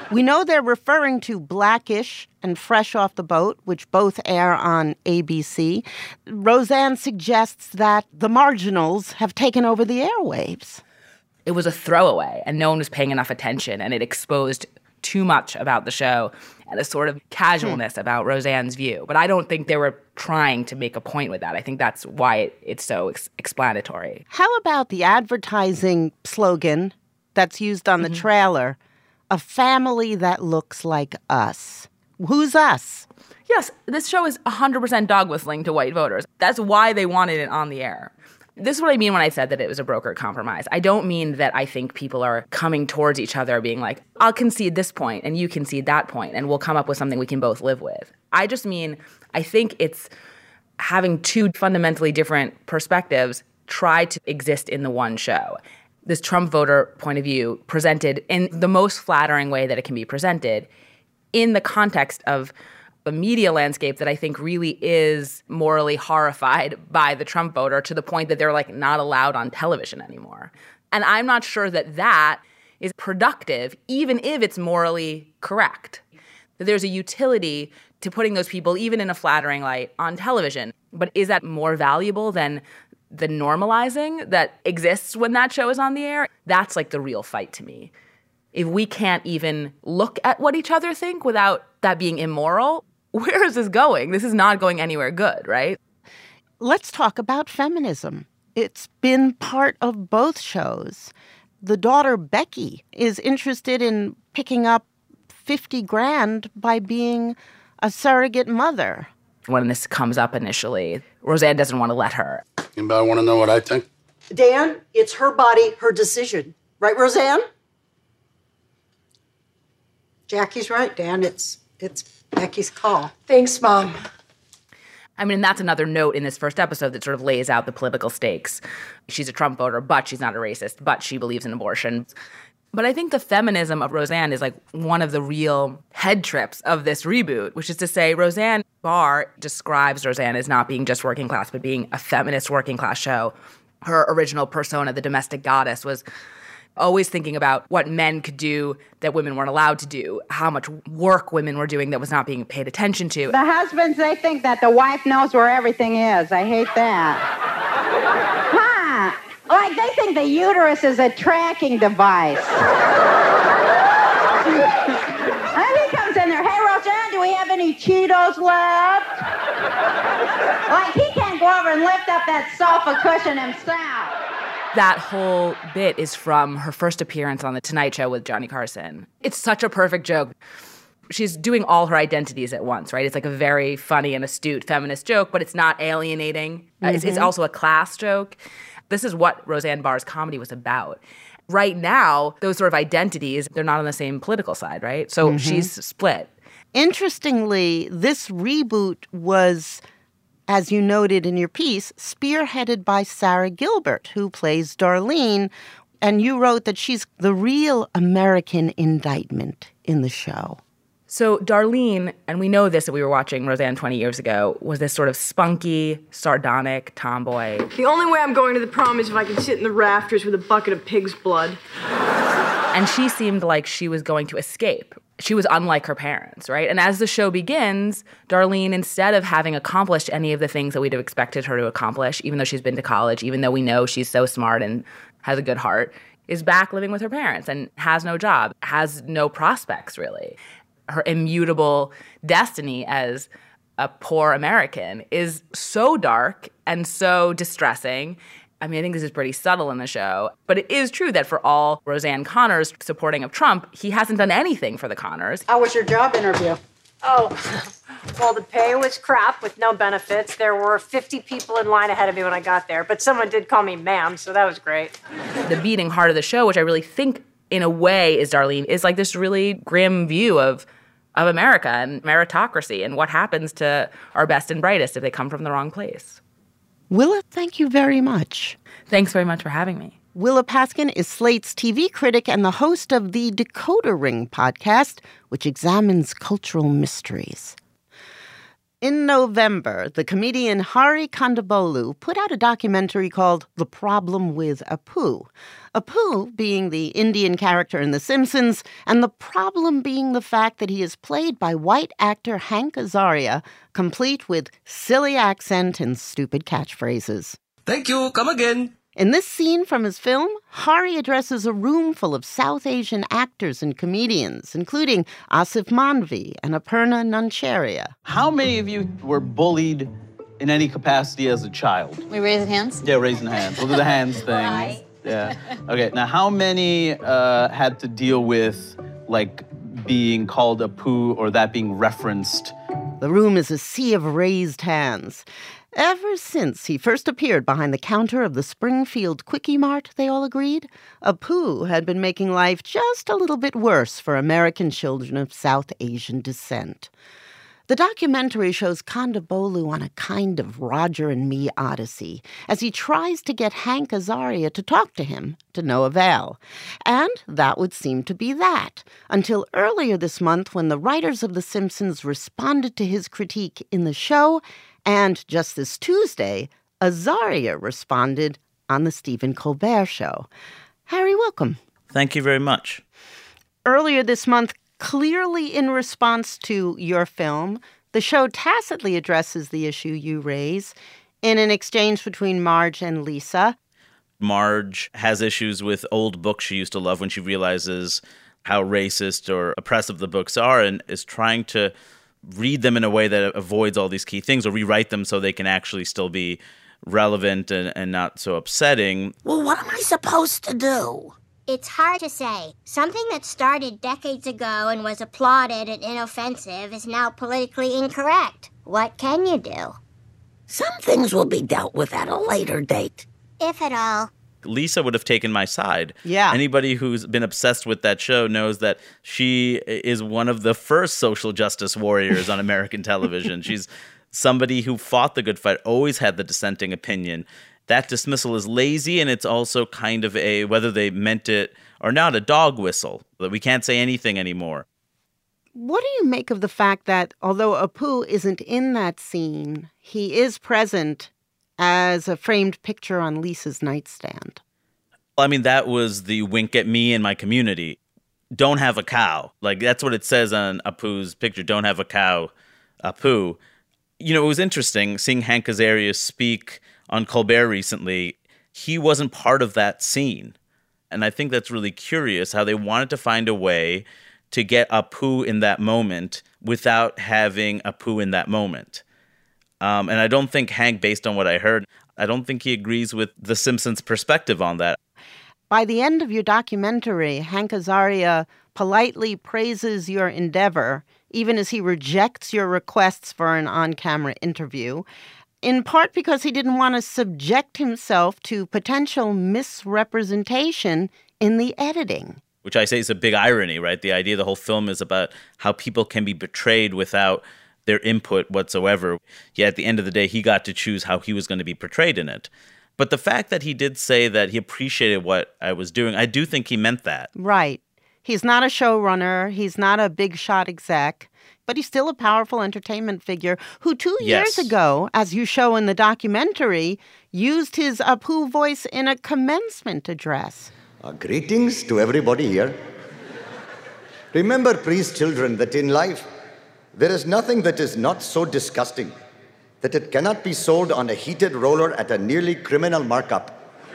We know they're referring to Blackish and Fresh Off the Boat, which both air on A B C. Roseanne suggests that the marginals have taken over the airwaves. It was a throwaway, and no one was paying enough attention, and it exposed too much about the show and a sort of casualness hmm. about Roseanne's view. But I don't think they were trying to make a point with that. I think that's why it, it's so ex- explanatory. How about the advertising slogan that's used on the mm-hmm. trailer? A family that looks like us. Who's us? Yes, this show is one hundred percent dog whistling to white voters. That's why they wanted it on the air. This is what I mean when I said that it was a brokered compromise. I don't mean that I think people are coming towards each other being like, I'll concede this point and you concede that point and we'll come up with something we can both live with. I just mean I think it's having two fundamentally different perspectives try to exist in the one show. This Trump voter point of view presented in the most flattering way that it can be presented in the context of a media landscape that I think really is morally horrified by the Trump voter to the point that they're like not allowed on television anymore. And I'm not sure that that is productive, even if it's morally correct. That there's a utility to putting those people, even in a flattering light, on television. But is that more valuable than the normalizing that exists when that show is on the air? That's like the real fight to me. If we can't even look at what each other think without that being immoral, where is this going? This is not going anywhere good, right? Let's talk about feminism. It's been part of both shows. The daughter, Becky, is interested in picking up fifty grand by being a surrogate mother. When this comes up initially, Roseanne doesn't want to let her. Anybody want to know what I think? Dan, it's her body, her decision. Right, Roseanne? Jackie's right, Dan. It's it's Becky's call. Thanks, Mom. I mean, that's another note in this first episode that sort of lays out the political stakes. She's a Trump voter, but she's not a racist, but she believes in abortion. But I think the feminism of Roseanne is like one of the real head trips of this reboot, which is to say Roseanne Barr describes Roseanne as not being just working class, but being a feminist working class show. Her original persona, the domestic goddess, was always thinking about what men could do that women weren't allowed to do, how much work women were doing that was not being paid attention to. The husbands, they think that the wife knows where everything is. I hate that. Huh? Like they think the uterus is a tracking device. And he comes in there, hey, Roseanne, do we have any Cheetos left? Like he can't go over and lift up that sofa cushion himself. That whole bit is from her first appearance on The Tonight Show with Johnny Carson. It's such a perfect joke. She's doing all her identities at once, right? It's like a very funny and astute feminist joke, but it's not alienating. Mm-hmm. Uh, it's, it's also a class joke. This is what Roseanne Barr's comedy was about. Right now, those sort of identities, they're not on the same political side, right? So mm-hmm. she's split. Interestingly, this reboot was, as you noted in your piece, spearheaded by Sarah Gilbert, who plays Darlene. And you wrote that she's the real American indictment in the show. So Darlene, and we know this that we were watching Roseanne twenty years ago, was this sort of spunky, sardonic tomboy. The only way I'm going to the prom is if I can sit in the rafters with a bucket of pig's blood. And she seemed like she was going to escape. She was unlike her parents, right? And as the show begins, Darlene, instead of having accomplished any of the things that we'd have expected her to accomplish, even though she's been to college, even though we know she's so smart and has a good heart, is back living with her parents and has no job, has no prospects, really. Her immutable destiny as a poor American is so dark and so distressing. I mean, I think this is pretty subtle in the show, but it is true that for all Roseanne Connor's supporting of Trump, he hasn't done anything for the Connors. How was your job interview? Oh, well, the pay was crap with no benefits. There were fifty people in line ahead of me when I got there, but someone did call me ma'am, so that was great. The beating heart of the show, which I really think in a way is Darlene, is like this really grim view of of America and meritocracy and what happens to our best and brightest if they come from the wrong place. Willa, thank you very much. Thanks very much for having me. Willa Paskin is Slate's T V critic and the host of the Decoder Ring podcast, which examines cultural mysteries. In November, the comedian Hari Kondabolu put out a documentary called The Problem with Apu. Apu being the Indian character in The Simpsons, and the problem being the fact that he is played by white actor Hank Azaria, complete with silly accent and stupid catchphrases. Thank you, come again. In this scene from his film, Hari addresses a room full of South Asian actors and comedians, including Asif Manvi and Aparna Nancherla. How many of you were bullied in any capacity as a child? We raising hands? Yeah, raising hands. We'll do the hands thing. Right. Yeah. Okay, now how many uh, had to deal with, like, being called a poo or that being referenced? The room is a sea of raised hands. Ever since he first appeared behind the counter of the Springfield Quickie Mart, they all agreed, Apu had been making life just a little bit worse for American children of South Asian descent. The documentary shows Kondabolu on a kind of Roger and Me odyssey as he tries to get Hank Azaria to talk to him, to no avail. And that would seem to be that, until earlier this month when the writers of The Simpsons responded to his critique in the show, and just this Tuesday, Azaria responded on the Stephen Colbert Show. Harry, welcome. Thank you very much. Earlier this month, clearly in response to your film, the show tacitly addresses the issue you raise in an exchange between Marge and Lisa. Marge has issues with old books she used to love when she realizes how racist or oppressive the books are and is trying to read them in a way that avoids all these key things or rewrite them so they can actually still be relevant and, and not so upsetting. Well, what am I supposed to do? It's hard to say. Something that started decades ago and was applauded and inoffensive is now politically incorrect. What can you do? Some things will be dealt with at a later date. If at all. Lisa would have taken my side. Yeah. Anybody who's been obsessed with that show knows that she is one of the first social justice warriors on American television. She's somebody who fought the good fight, always had the dissenting opinion. That dismissal is lazy, and it's also kind of a, whether they meant it or not, a dog whistle, that we can't say anything anymore. What do you make of the fact that although Apu isn't in that scene, he is present as a framed picture on Lisa's nightstand? Well, I mean, that was the wink at me and my community. Don't have a cow. Like, that's what it says on Apu's picture. Don't have a cow, Apu. You know, it was interesting seeing Hank Azaria speak on Colbert recently. He wasn't part of that scene. And I think that's really curious how they wanted to find a way to get Apu in that moment without having Apu in that moment. Um, and I don't think Hank, based on what I heard, I don't think he agrees with The Simpsons' perspective on that. By the end of your documentary, Hank Azaria politely praises your endeavor, even as he rejects your requests for an on-camera interview, in part because he didn't want to subject himself to potential misrepresentation in the editing. Which I say is a big irony, right? The idea of the whole film is about how people can be betrayed without their input whatsoever. Yet at the end of the day, he got to choose how he was going to be portrayed in it. But the fact that he did say that he appreciated what I was doing, I do think he meant that. Right. He's not a showrunner. He's not a big shot exec. But he's still a powerful entertainment figure who two Yes. years ago, as you show in the documentary, used his Apu voice in a commencement address. Uh, greetings to everybody here. Remember, please, children, that in life, there is nothing that is not so disgusting that it cannot be sold on a heated roller at a nearly criminal markup.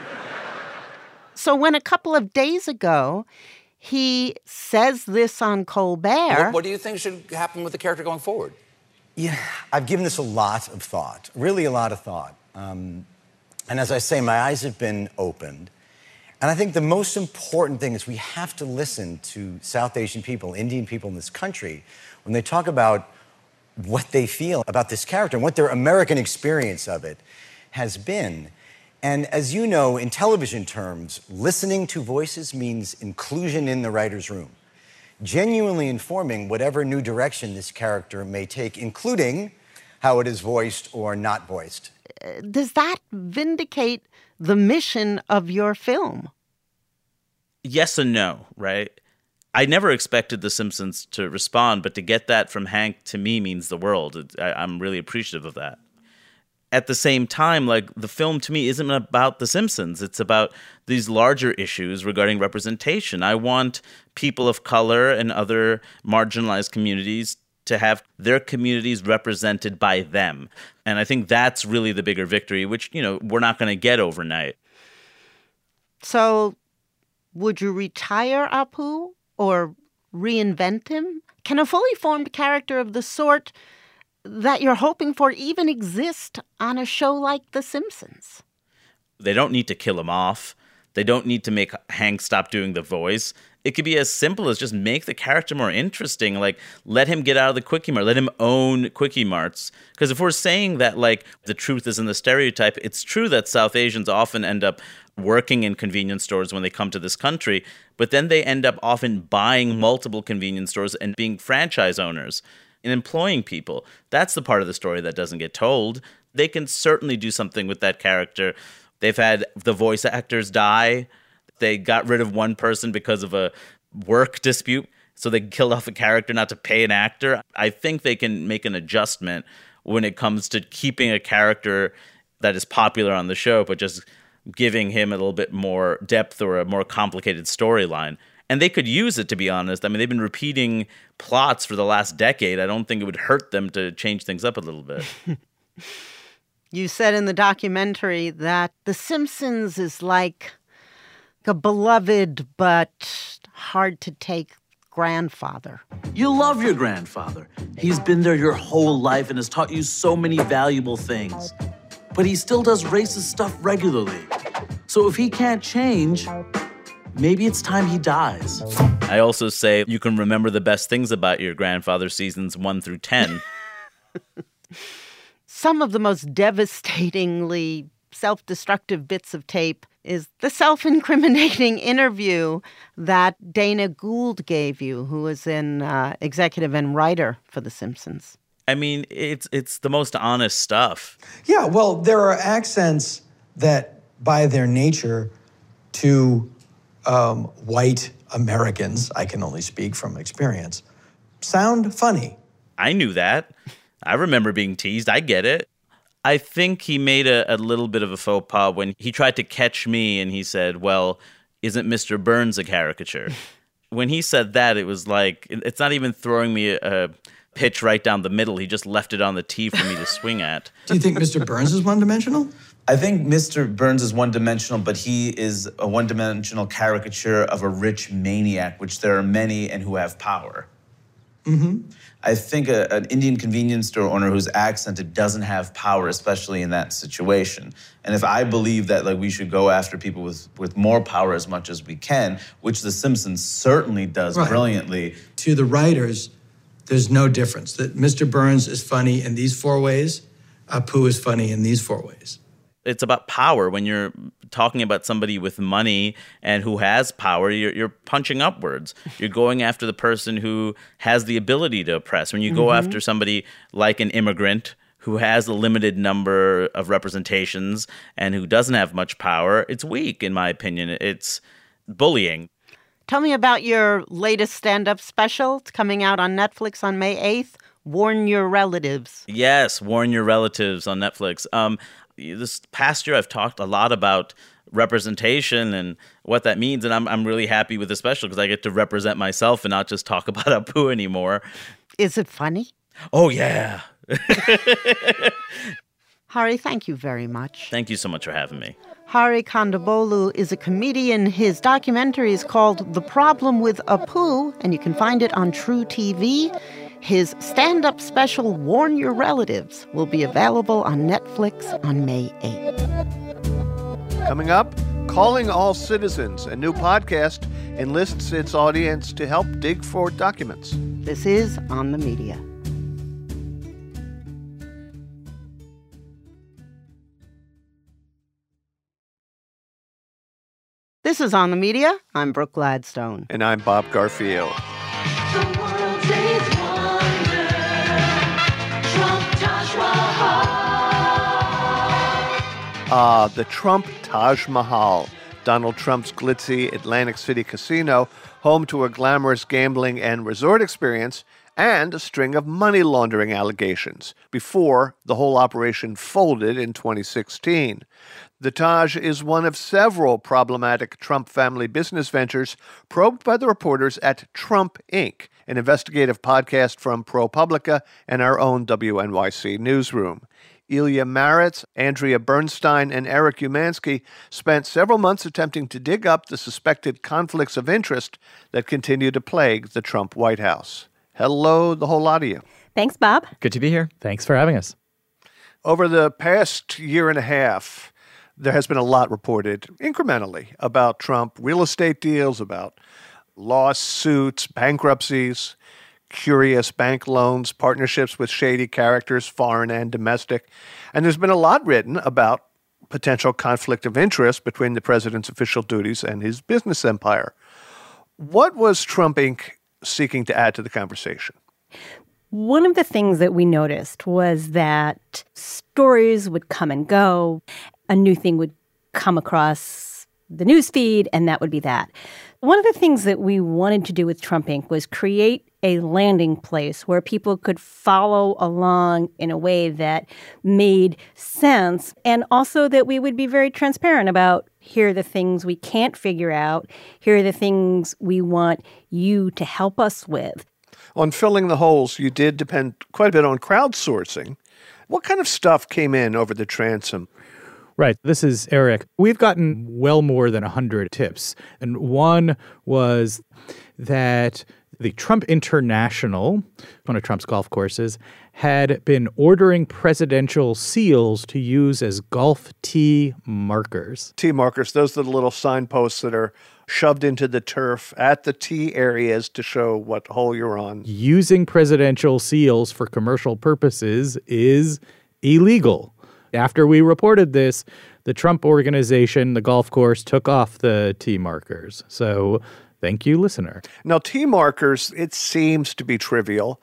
So when a couple of days ago, he says this on Colbert. What, what do you think should happen with the character going forward? Yeah, I've given this a lot of thought, really a lot of thought. Um, and as I say, my eyes have been opened. And I think the most important thing is we have to listen to South Asian people, Indian people in this country, when they talk about what they feel about this character and what their American experience of it has been. And as you know, in television terms, listening to voices means inclusion in the writer's room, genuinely informing whatever new direction this character may take, including how it is voiced or not voiced. Does that vindicate the mission of your film? Yes and no, right? I never expected The Simpsons to respond, but to get that from Hank, to me, means the world. It, I, I'm really appreciative of that. At the same time, like, the film to me isn't about The Simpsons. It's about these larger issues regarding representation. I want people of color and other marginalized communities to have their communities represented by them. And I think that's really the bigger victory, which, you know, we're not going to get overnight. So would you retire Apu or reinvent him? Can a fully formed character of the sort that you're hoping for even exist on a show like The Simpsons? They don't need to kill him off. They don't need to make Hank stop doing the voice. It could be as simple as just make the character more interesting. Like, let him get out of the Quickie Mart. Let him own Quickie Marts. Because if we're saying that, like, the truth is in the stereotype, it's true that South Asians often end up working in convenience stores when they come to this country, but then they end up often buying multiple convenience stores and being franchise owners and employing people. That's the part of the story that doesn't get told. They can certainly do something with that character. They've had the voice actors die. They got rid of one person because of a work dispute, so they killed off a character not to pay an actor. I think they can make an adjustment when it comes to keeping a character that is popular on the show, but just giving him a little bit more depth or a more complicated storyline. And they could use it, to be honest. I mean, they've been repeating plots for the last decade. I don't think it would hurt them to change things up a little bit. You said in the documentary that The Simpsons is like a beloved but hard-to-take grandfather. You love your grandfather. He's been there your whole life and has taught you so many valuable things. But he still does racist stuff regularly. So if he can't change, maybe it's time he dies. I also say you can remember the best things about your grandfather, seasons one through ten. Some of the most devastatingly self-destructive bits of tape is the self-incriminating interview that Dana Gould gave you, who was an uh, executive and writer for The Simpsons. I mean, it's it's the most honest stuff. Yeah, well, there are accents that, by their nature, to um, white Americans, I can only speak from experience, sound funny. I knew that. I remember being teased. I get it. I think he made a, a little bit of a faux pas when he tried to catch me and he said, well, isn't Mister Burns a caricature? When he said that, it was like, it's not even throwing me a, a pitch right down the middle. He just left it on the tee for me to swing at. Do you think Mister Burns is one-dimensional? I think Mister Burns is one-dimensional, but he is a one-dimensional caricature of a rich maniac, which there are many and who have power. Mm-hmm. I think a, an Indian convenience store owner who's accented doesn't have power, especially in that situation. And if I believe that like we should go after people with, with more power as much as we can, which The Simpsons certainly does Right. brilliantly. To the writers, there's no difference. That Mister Burns is funny in these four ways, Apu is funny in these four ways. It's about power. When you're talking about somebody with money and who has power, you're, you're punching upwards. You're going after the person who has the ability to oppress. When you go Mhm. after somebody like an immigrant who has a limited number of representations and who doesn't have much power, it's weak, in my opinion. It's bullying. Tell me about your latest stand-up special. It's coming out on Netflix on May eighth. Warn Your Relatives. Yes, Warn Your Relatives on Netflix. Um, this past year, I've talked a lot about representation and what that means, and I'm I'm really happy with the special because I get to represent myself and not just talk about Apu anymore. Is it funny? Oh, yeah. Hari, thank you very much. Thank you so much for having me. Hari Kondabolu is a comedian. His documentary is called The Problem with Apu, and you can find it on True T V. His stand-up special, Warn Your Relatives, will be available on Netflix on May eighth. Coming up, Calling All Citizens, a new podcast, enlists its audience to help dig for documents. This is On the Media. This is On the Media. I'm Brooke Gladstone. And I'm Bob Garfield. Ah, the Trump Taj Mahal. Donald Trump's glitzy Atlantic City casino, home to a glamorous gambling and resort experience, and a string of money laundering allegations before the whole operation folded in twenty sixteen. The Taj is one of several problematic Trump family business ventures probed by the reporters at Trump Incorporated, an investigative podcast from ProPublica and our own W N Y C newsroom. Ilya Marritz, Andrea Bernstein, and Eric Umansky spent several months attempting to dig up the suspected conflicts of interest that continue to plague the Trump White House. Hello, the whole lot of you. Thanks, Bob. Good to be here. Thanks for having us. Over the past year and a half, there has been a lot reported incrementally about Trump real estate deals, about lawsuits, bankruptcies, curious bank loans, partnerships with shady characters, foreign and domestic. And there's been a lot written about potential conflict of interest between the president's official duties and his business empire. What was Trump Incorporated seeking to add to the conversation? One of the things that we noticed was that stories would come and go. A new thing would come across the news feed, and that would be that. One of the things that we wanted to do with Trump Incorporated was create a landing place where people could follow along in a way that made sense, and also that we would be very transparent about, here are the things we can't figure out, here are the things we want you to help us with. On filling the holes, you did depend quite a bit on crowdsourcing. What kind of stuff came in over the transom? Right. This is Eric. We've gotten well more than one hundred tips. And one was that the Trump International, one of Trump's golf courses, had been ordering presidential seals to use as golf tee markers. Tee markers, those are the little signposts that are shoved into the turf at the tee areas to show what hole you're on. Using presidential seals for commercial purposes is illegal. After we reported this, the Trump Organization, the golf course, took off the tee markers. So thank you, listener. Now, tee markers, it seems to be trivial,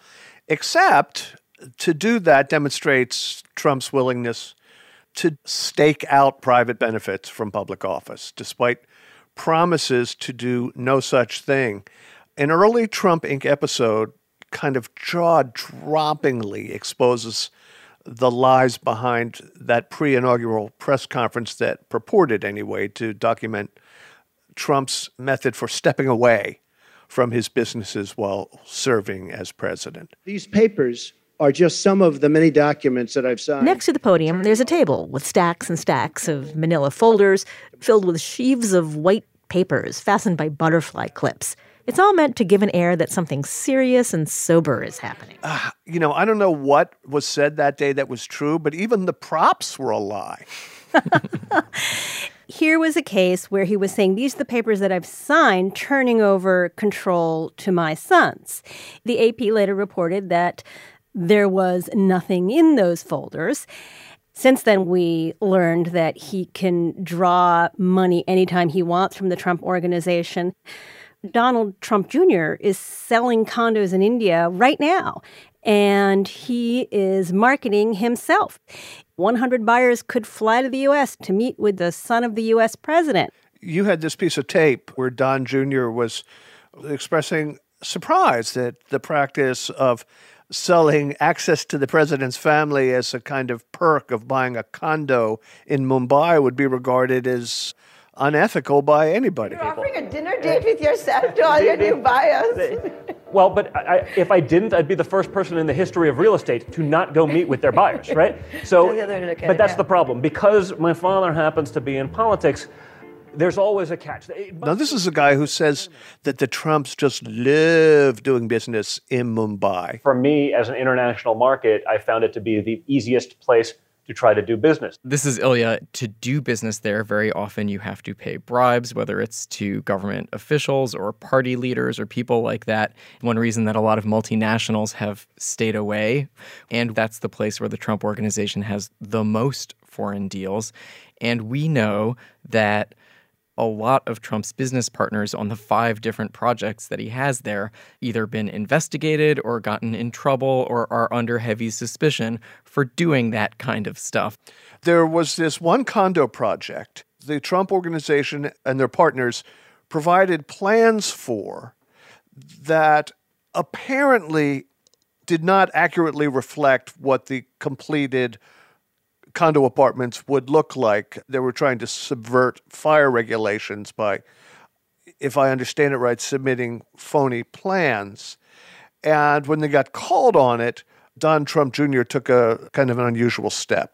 except to do that demonstrates Trump's willingness to stake out private benefits from public office, despite promises to do no such thing. An early Trump Incorporated episode kind of jaw-droppingly exposes the lies behind that pre-inaugural press conference that purported, anyway, to document Trump's method for stepping away from his businesses while serving as president. These papers are just some of the many documents that I've signed. Next to the podium, there's a table with stacks and stacks of manila folders filled with sheaves of white papers fastened by butterfly clips. It's all meant to give an air that something serious and sober is happening. Uh, you know, I don't know what was said that day that was true, but even the props were a lie. Here was a case where he was saying, these are the papers that I've signed, turning over control to my sons. The A P later reported that there was nothing in those folders. Since then, we learned that he can draw money anytime he wants from the Trump Organization. Donald Trump Junior is selling condos in India right now, and he is marketing himself. one hundred buyers could fly to the U S to meet with the son of the U S president. You had this piece of tape where Don Junior was expressing surprise that the practice of selling access to the president's family as a kind of perk of buying a condo in Mumbai would be regarded as unethical by anybody. You're offering a dinner date with yourself to all your new buyers. Well, but I, if I didn't, I'd be the first person in the history of real estate to not go meet with their buyers, right? So, but that's the problem. Because my father happens to be in politics, there's always a catch. Now, this is a guy who says that the Trumps just live doing business in Mumbai. For me, as an international market, I found it to be the easiest place to try to do business. This is Ilya. To do business there, very often you have to pay bribes, whether it's to government officials or party leaders or people like that. One reason that a lot of multinationals have stayed away, and that's the place where the Trump Organization has the most foreign deals. And we know that a lot of Trump's business partners on the five different projects that he has there either been investigated or gotten in trouble or are under heavy suspicion for doing that kind of stuff. There was this one condo project the Trump Organization and their partners provided plans for that apparently did not accurately reflect what the completed condo apartments would look like. They were trying to subvert fire regulations by, if I understand it right, submitting phony plans. And when they got called on it, Don Trump Junior took a kind of an unusual step.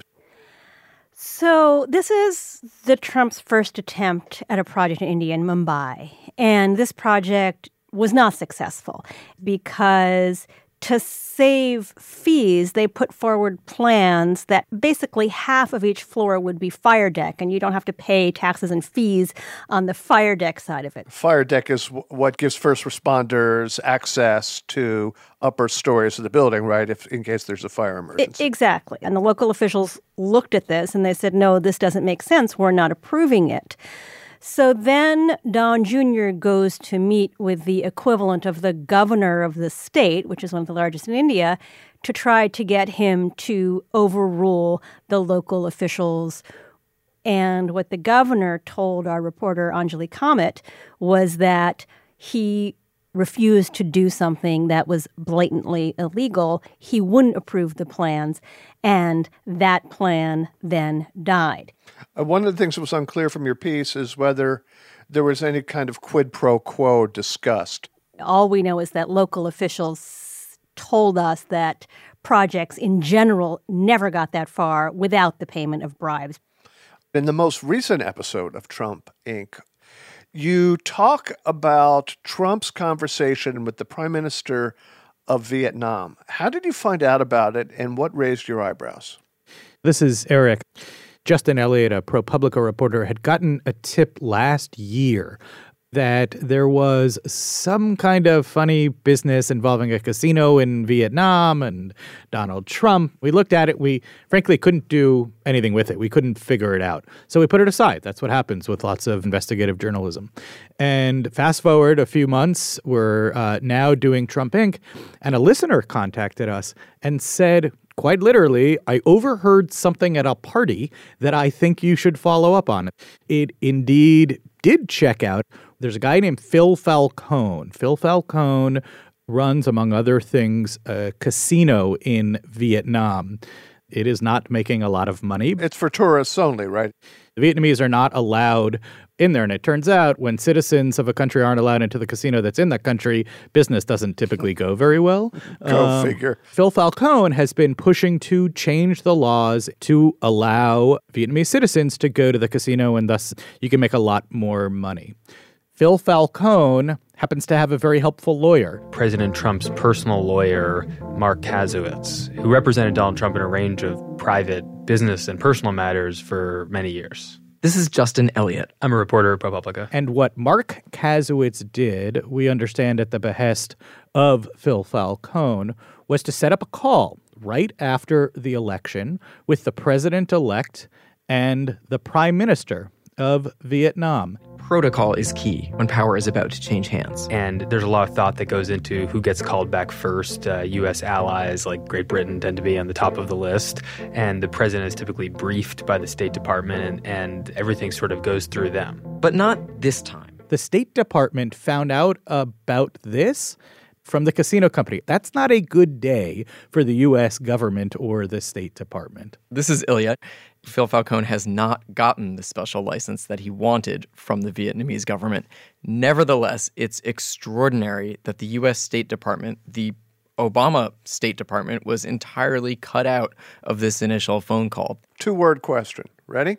So this is the Trump's first attempt at a project in India, in Mumbai. And this project was not successful because to save fees, they put forward plans that basically half of each floor would be fire deck, and you don't have to pay taxes and fees on the fire deck side of it. Fire deck is w- what gives first responders access to upper stories of the building, right, if in case there's a fire emergency. I- exactly. And the local officials looked at this and they said, no, this doesn't make sense. We're not approving it. So then Don Junior goes to meet with the equivalent of the governor of the state, which is one of the largest in India, to try to get him to overrule the local officials. And what the governor told our reporter Anjali Kamat was that he refused to do something that was blatantly illegal. He wouldn't approve the plans, and that plan then died. Uh, one of the things that was unclear from your piece is whether there was any kind of quid pro quo discussed. All we know is that local officials told us that projects in general never got that far without the payment of bribes. In the most recent episode of Trump, Incorporated, you talk about Trump's conversation with the Prime Minister of Vietnam. How did you find out about it, and what raised your eyebrows? This is Eric. Justin Elliott, a ProPublica reporter, had gotten a tip last year that there was some kind of funny business involving a casino in Vietnam and Donald Trump. We looked at it. We frankly couldn't do anything with it. We couldn't figure it out. So we put it aside. That's what happens with lots of investigative journalism. And fast forward a few months, we're uh, now doing Trump Incorporated, and a listener contacted us and said, quite literally, I overheard something at a party that I think you should follow up on. It indeed did check out. There's a guy named Phil Falcone. Phil Falcone runs, among other things, a casino in Vietnam. It is not making a lot of money. It's for tourists only, right? The Vietnamese are not allowed in there. And it turns out when citizens of a country aren't allowed into the casino that's in that country, business doesn't typically go very well. Go um, figure. Phil Falcone has been pushing to change the laws to allow Vietnamese citizens to go to the casino, and thus you can make a lot more money. Phil Falcone happens to have a very helpful lawyer. President Trump's personal lawyer, Mark Kasowitz, who represented Donald Trump in a range of private, business, and personal matters for many years. This is Justin Elliott. I'm a reporter at ProPublica. And what Mark Kasowitz did, we understand at the behest of Phil Falcone, was to set up a call right after the election with the president-elect and the prime minister of Vietnam. Protocol is key when power is about to change hands. And there's a lot of thought that goes into who gets called back first. Uh, U S allies like Great Britain tend to be on the top of the list. And the president is typically briefed by the State Department, and, and everything sort of goes through them. But not this time. The State Department found out about this from the casino company. That's not a good day for the U S government or the State Department. This is Ilya. Phil Falcone has not gotten the special license that he wanted from the Vietnamese government. Nevertheless, it's extraordinary that the U S State Department, the Obama State Department, was entirely cut out of this initial phone call. Two-word question. Ready?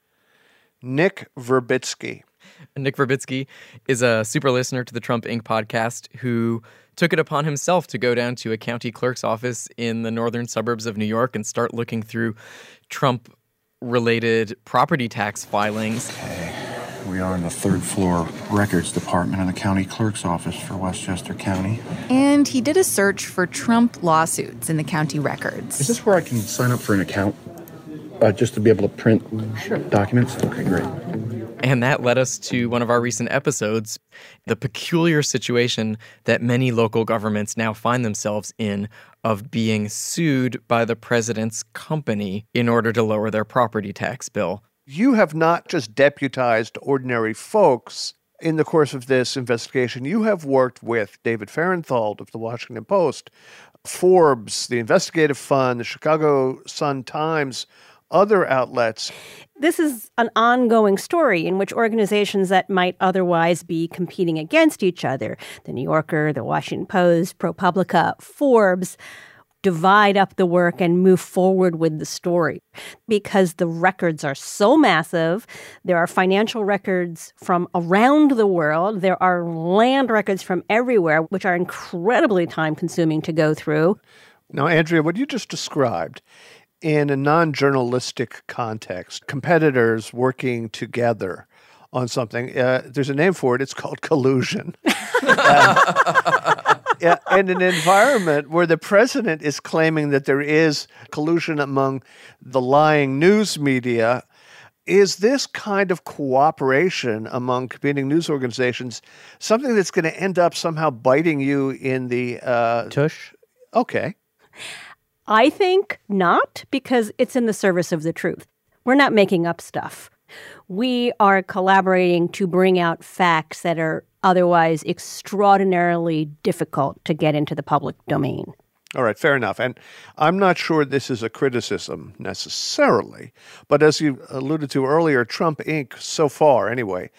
Nick Verbitsky. Nick Verbitsky is a super listener to the Trump Incorporated podcast who took it upon himself to go down to a county clerk's office in the northern suburbs of New York and start looking through Trump-related property tax filings. Okay. We are in the third floor records department in the county clerk's office for Westchester County. And he did a search for Trump lawsuits in the county records. Is this where I can sign up for an account? Uh, just to be able to print sure. documents? Okay, great. And that led us to one of our recent episodes, the peculiar situation that many local governments now find themselves in of being sued by the president's company in order to lower their property tax bill. You have not just deputized ordinary folks in the course of this investigation. You have worked with David Fahrenthold of the Washington Post, Forbes, the Investigative Fund, the Chicago Sun-Times, other outlets. This is an ongoing story in which organizations that might otherwise be competing against each other, the New Yorker, the Washington Post, ProPublica, Forbes, divide up the work and move forward with the story. Because the records are so massive, there are financial records from around the world, there are land records from everywhere, which are incredibly time-consuming to go through. Now, Andrea, what you just described, in a non-journalistic context, competitors working together on something, uh, there's a name for it, it's called collusion. uh, yeah, in an environment where the president is claiming that there is collusion among the lying news media, is this kind of cooperation among competing news organizations something that's going to end up somehow biting you in the... Uh, tush? Okay. I think not, because it's in the service of the truth. We're not making up stuff. We are collaborating to bring out facts that are otherwise extraordinarily difficult to get into the public domain. All right, fair enough. And I'm not sure this is a criticism necessarily, but as you alluded to earlier, Trump Incorporated, so far anyway,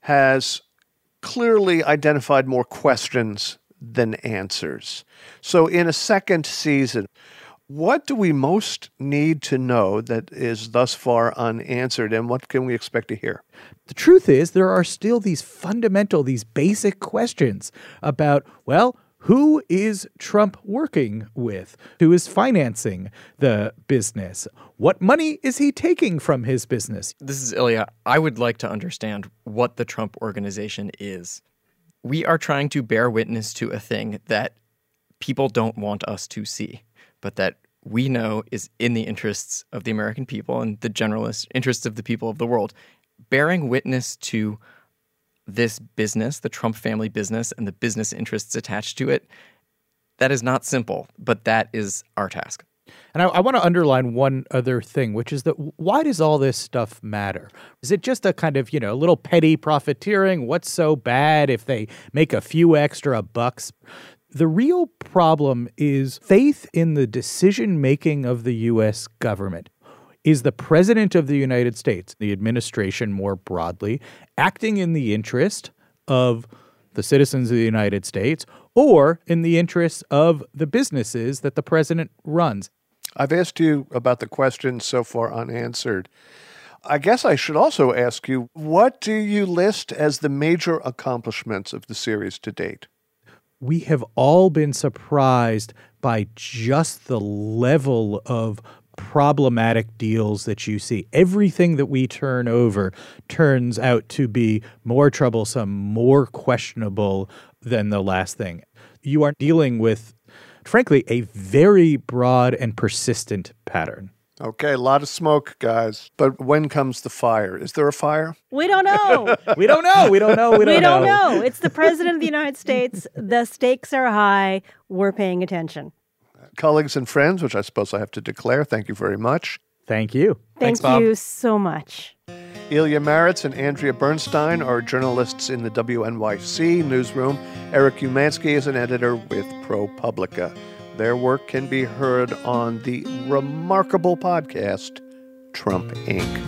has clearly identified more questions than answers. So in a second season, what do we most need to know that is thus far unanswered, and what can we expect to hear? The truth is, there are still these fundamental, these basic questions about, well, who is Trump working with? Who is financing the business? What money is he taking from his business? This is Ilya. I would like to understand what the Trump Organization is. We are trying to bear witness to a thing that people don't want us to see, but that we know is in the interests of the American people and the generalist interests of the people of the world. Bearing witness to this business, the Trump family business, and the business interests attached to it, that is not simple, but that is our task. And I, I want to underline one other thing, which is that why does all this stuff matter? Is it just a kind of, you know, little petty profiteering? What's so bad if they make a few extra bucks? The real problem is faith in the decision-making of the U S government. Is the president of the United States, the administration more broadly, acting in the interest of the citizens of the United States or in the interests of the businesses that the president runs? I've asked you about the questions so far unanswered. I guess I should also ask you, what do you list as the major accomplishments of the series to date? We have all been surprised by just the level of problematic deals that you see. Everything that we turn over turns out to be more troublesome, more questionable than the last thing. You are dealing with, frankly, a very broad and persistent pattern. Okay, a lot of smoke, guys. But when comes the fire? Is there a fire? We don't know. we don't know. We don't know. We don't we know. don't know. It's the president of the United States. The stakes are high. We're paying attention. Colleagues and friends, which I suppose I have to declare, thank you very much. Thank you. Thank Thanks, Bob. you so much. Ilya Marritz and Andrea Bernstein are journalists in the W N Y C newsroom. Eric Umansky is an editor with ProPublica. Their work can be heard on the remarkable podcast, Trump Incorporated.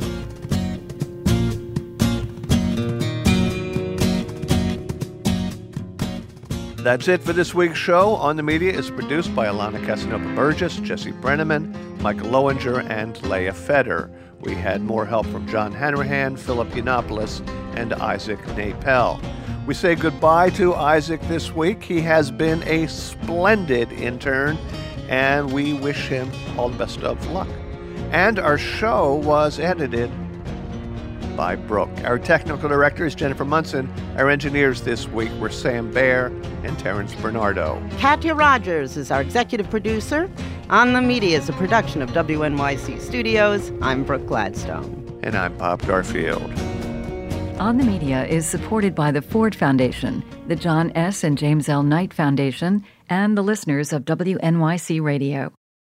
That's it for this week's show. On the Media is produced by Alana Casanova-Burgess, Jesse Brenneman, Michael Lowinger, and Leah Feder. We had more help from John Hanrahan, Philip Yiannopoulos, and Isaac Napel. We say goodbye to Isaac this week. He has been a splendid intern, and we wish him all the best of luck. And our show was edited by Brooke. Our technical director is Jennifer Munson. Our engineers this week were Sam Baer and Terrence Bernardo. Katya Rogers is our executive producer. On the Media is a production of W N Y C Studios. I'm Brooke Gladstone. And I'm Bob Garfield. On the Media is supported by the Ford Foundation, the John S. and James L. Knight Foundation, and the listeners of W N Y C Radio.